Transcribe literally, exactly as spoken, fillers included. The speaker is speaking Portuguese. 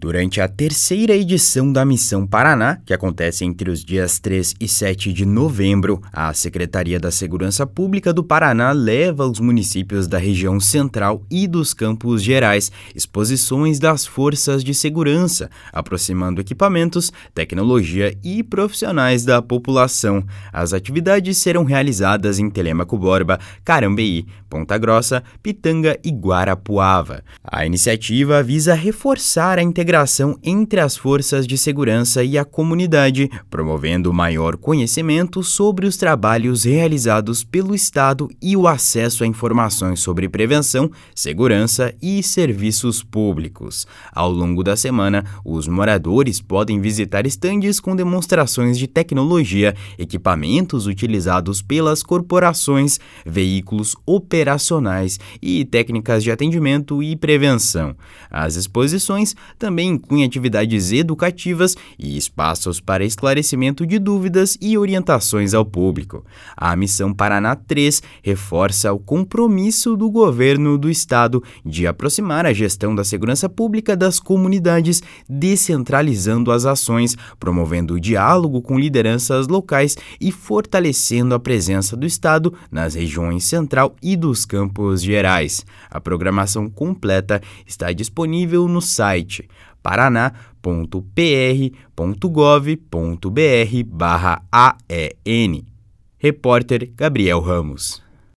Durante a terceira edição da Missão Paraná, que acontece entre os dias três e sete de novembro, a Secretaria da Segurança Pública do Paraná leva aos municípios da região central e dos Campos Gerais exposições das forças de segurança, aproximando equipamentos, tecnologia e profissionais da população. As atividades serão realizadas em Telêmaco Borba, Carambeí, Ponta Grossa, Pitanga e Guarapuava. A iniciativa visa reforçar a integração entre as forças de segurança e a comunidade, promovendo maior conhecimento sobre os trabalhos realizados pelo Estado e o acesso a informações sobre prevenção, segurança e serviços públicos. Ao longo da semana, os moradores podem visitar estandes com demonstrações de tecnologia, equipamentos utilizados pelas corporações, veículos operacionais e técnicas de atendimento e prevenção. As exposições também incluem atividades educativas e espaços para esclarecimento de dúvidas e orientações ao público. A Missão Paraná três reforça o compromisso do governo do estado de aproximar a gestão da segurança pública das comunidades, descentralizando as ações, promovendo o diálogo com lideranças locais e fortalecendo a presença do estado nas regiões central e dos Campos Gerais. A programação completa está disponível no site paraná ponto p r ponto gov ponto b r barra A E N. Repórter Gabriel Ramos.